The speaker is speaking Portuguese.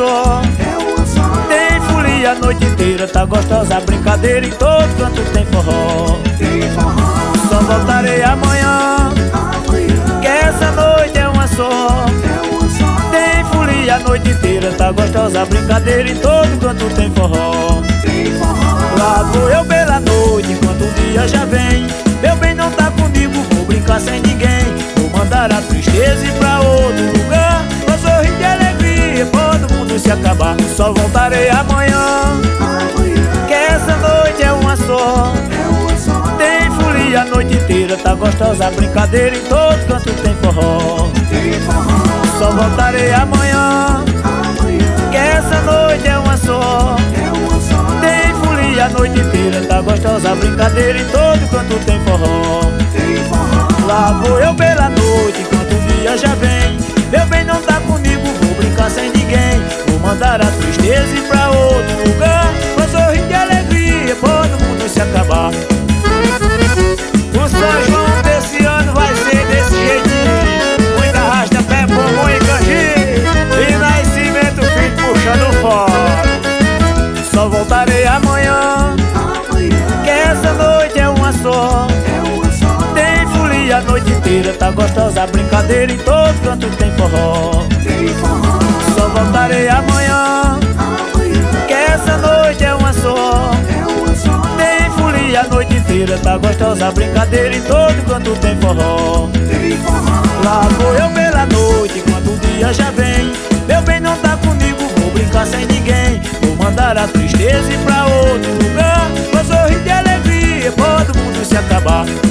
só, tem folia a noite inteira, tá gostosa a brincadeira, em todo canto tem forró. Só voltarei amanhã, que essa noite é uma só, tem folia a noite inteira, tá gostosa a brincadeira, em todo canto tem forró. Lá vou eu pela noite, enquanto o dia já vem. Meu bem não tá comigo, vou brincar sem ninguém. Vou mandar a tristeza ir pra outro lugar, vou sorrir de alegria quando o mundo se acabar. Só voltarei amanhã, que essa noite é uma só, tem folia a noite inteira, tá gostosa a brincadeira, em todo canto tem forró. Só voltarei amanhã, que essa noite é uma só, tem folia a noite inteira, tá gostosa a brincadeira, em todo canto tem forró. Lá vou eu pela noite, enquanto o dia já vem. Meu bem não tá comigo, vou brincar sem ninguém. Vou mandar a tristeza ir pra outro lugar, vou sorrir de alegria quando o mundo se acabar. O São João desse ano vai ser desse jeitinho, muita arrasta pé, pombo e canjica, e Nascimento Filho puxando fora. Só voltarei amanhã, que essa noite é uma só, tem folia a noite inteira, tá gostosa a brincadeira, em todo canto tem forró. Só voltarei amanhã, que essa noite é uma só, tem folia a noite inteira, tá gostosa a brincadeira, em todo canto tem forró. Lá vou eu pela noite, enquanto o dia já vem. Meu bem não tá comigo, vou brincar sem ninguém. Vou mandar a tristeza ir pra outro lugar, vou sorrir de alegria quando o mundo se acabar.